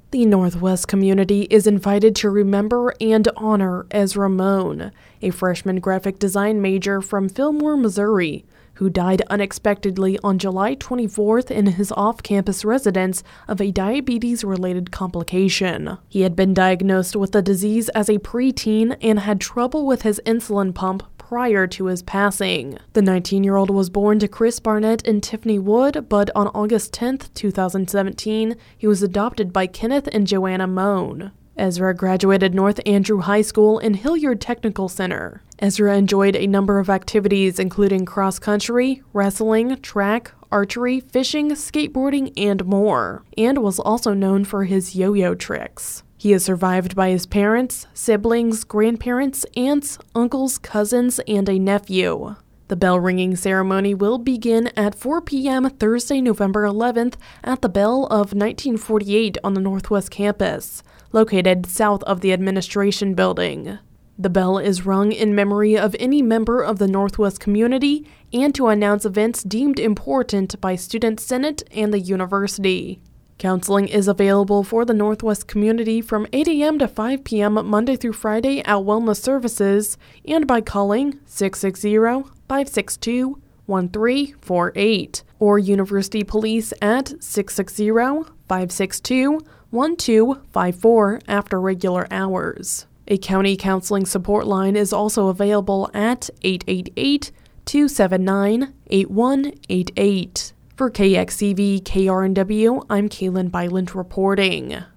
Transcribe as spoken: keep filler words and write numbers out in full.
The Northwest community is invited to remember and honor Ezra Moan, a freshman graphic design major from Fillmore, Missouri, who died unexpectedly on July twenty-fourth in his off-campus residence of a diabetes-related complication. He had been diagnosed with the disease as a preteen and had trouble with his insulin pump prior to his passing. The nineteen-year-old was born to Chris Barnett and Tiffany Wood, but on August tenth, two thousand seventeen, he was adopted by Kenneth and Joanna Moan. Ezra graduated North Andrew High School and Hilliard Technical Center. Ezra enjoyed a number of activities including cross-country, wrestling, track, archery, fishing, skateboarding, and more, and was also known for his yo-yo tricks. He is survived by his parents, siblings, grandparents, aunts, uncles, cousins, and a nephew. The bell-ringing ceremony will begin at four p.m. Thursday, November eleventh at the Bell of nineteen forty-eight on the Northwest campus, located south of the Administration Building. The bell is rung in memory of any member of the Northwest community and to announce events deemed important by Student Senate and the university. Counseling is available for the Northwest community from eight a.m. to five p.m. Monday through Friday at Wellness Services and by calling six six zero, five six two, one three four eight or University Police at six six zero, five six two, one two five four after regular hours. A county counseling support line is also available at eight eight eight, two seven nine, eight one eight eight. For K X C V K R N W, I'm Kaylin Byland reporting.